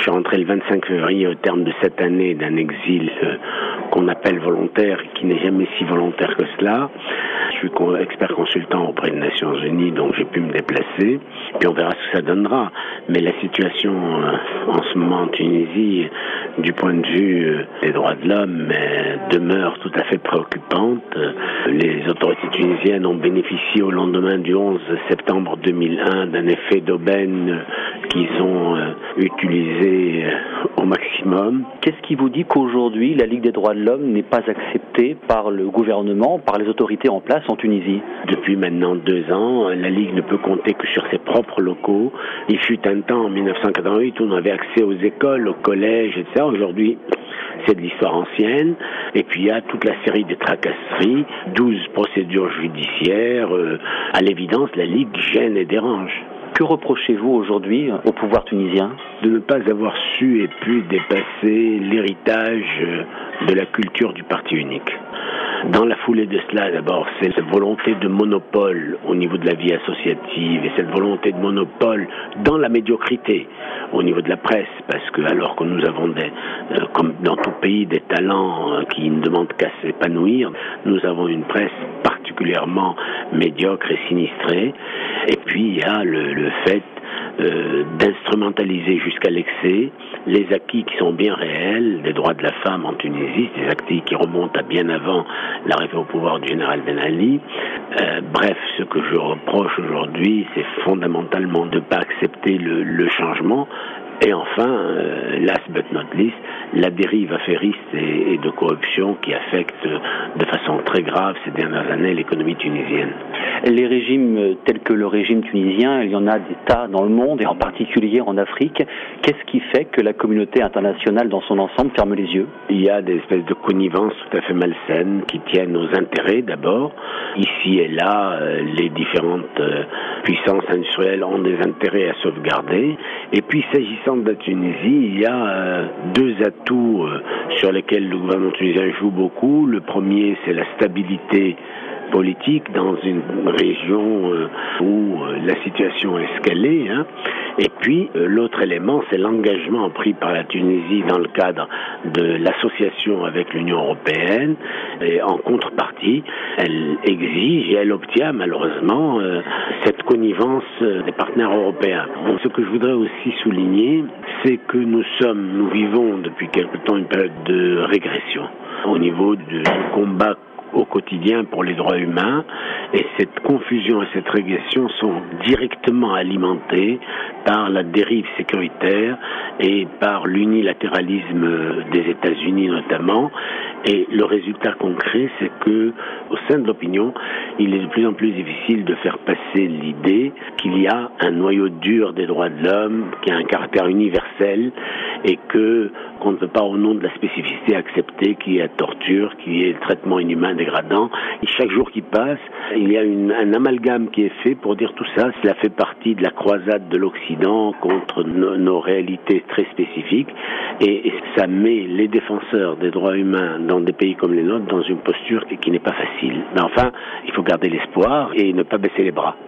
suis rentré le 25 février au terme de cette année d'un exil qu'on appelle volontaire, qui n'est jamais si volontaire que cela. Je suis expert consultant auprès des Nations Unies, donc j'ai pu me déplacer. Puis on verra ce que ça donnera. Mais la situation en ce moment en Tunisie, du point de vue des droits de l'homme, demeure tout à fait préoccupante. Les autorités tunisiennes ont bénéficié au lendemain du 11 septembre 2001 d'un effet d'aubaine qu'ils ont utilisé au maximum. Qu'est-ce qui vous dit qu'aujourd'hui la Ligue des droits de l'homme n'est pas acceptée par le gouvernement, par les autorités en place en Tunisie? Depuis maintenant 2 ans, la Ligue ne peut compter que sur ses propres locaux. Il fut un temps, en 1988, où on avait accès aux écoles, aux collèges, etc. Aujourd'hui, c'est de l'histoire ancienne. Et puis il y a toute la série de tracasseries, 12 procédures judiciaires. À l'évidence, la Ligue gêne et dérange. Que reprochez-vous aujourd'hui au pouvoir tunisien? De ne pas avoir su et pu dépasser l'héritage de la culture du parti unique. Dans la foulée de cela, d'abord, c'est cette volonté de monopole au niveau de la vie associative et cette volonté de monopole dans la médiocrité au niveau de la presse, parce que alors que nous avons comme dans tout pays, des talents qui ne demandent qu'à s'épanouir, nous avons une presse particulièrement médiocre et sinistrée. Et puis il y a le fait d'instrumentaliser jusqu'à l'excès les acquis qui sont bien réels des droits de la femme en Tunisie, des acquis qui remontent à bien avant l'arrivée au pouvoir du général Ben Ali. Bref, ce que je reproche aujourd'hui, c'est fondamentalement de ne pas accepter le changement. Et enfin, last but not least, la dérive affairiste et de corruption qui affecte de façon très grave ces dernières années l'économie tunisienne. Les régimes tels que le régime tunisien, il y en a des tas dans le monde et en particulier en Afrique. Qu'est-ce qui fait que la communauté internationale dans son ensemble ferme les yeux? Il y a des espèces de connivences tout à fait malsaines qui tiennent aux intérêts d'abord. Ici et là, les différentes puissances industrielles ont des intérêts à sauvegarder. Et puis s'agissant de la Tunisie, il y a 2 atouts sur lesquels le gouvernement tunisien joue beaucoup. Le premier, c'est la stabilité politique dans une région où la situation est escalée. Et puis, l'autre élément, c'est l'engagement pris par la Tunisie dans le cadre de l'association avec l'Union européenne. Et en contrepartie, elle exige et elle obtient malheureusement cette connivence des partenaires européens. Donc, ce que je voudrais aussi souligner, c'est que nous vivons depuis quelque temps une période de régression au niveau du combat au quotidien pour les droits humains, et cette confusion et cette régression sont directement alimentées par la dérive sécuritaire et par l'unilatéralisme des États-Unis notamment. Et le résultat concret, c'est que, au sein de l'opinion, il est de plus en plus difficile de faire passer l'idée qu'il y a un noyau dur des droits de l'homme, qui a un caractère universel, et qu'on ne peut pas, au nom de la spécificité, accepter qu'il y ait torture, qu'il y ait traitement inhumain dégradant. Et chaque jour qui passe, il y a un amalgame qui est fait pour dire tout ça. Cela fait partie de la croisade de l'Occident contre nos réalités très spécifiques, et ça met les défenseurs des droits humains dans des pays comme les nôtres dans une posture qui n'est pas facile. Mais enfin, il faut garder l'espoir et ne pas baisser les bras.